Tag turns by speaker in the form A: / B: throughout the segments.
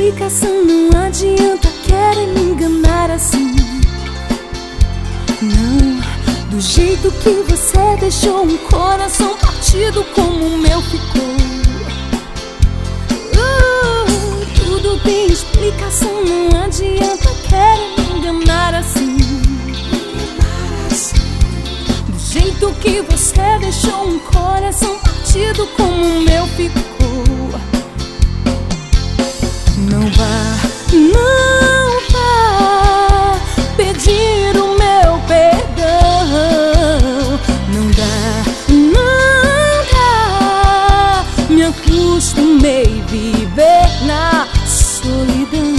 A: explicação, não adianta querer me enganar assim. Não, do jeito que você deixou um coração partido como o meu ficou. Tudo tem explicação, não adianta querer me enganar assim. Do jeito que você deixou um coração partido como o meu ficou. Não vá pedir o meu perdão. Não dá, me acostumei a viver na solidão.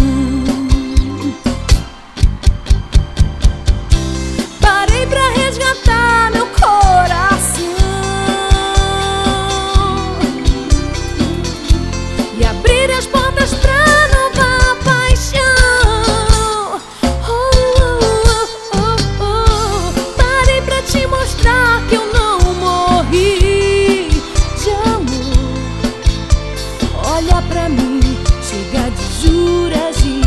A: Parei pra resgatar meu coração e abrir as portas pra nova paixão. Parei pra te mostrar que eu não morri de amor. Olha pra mim, chega de juras de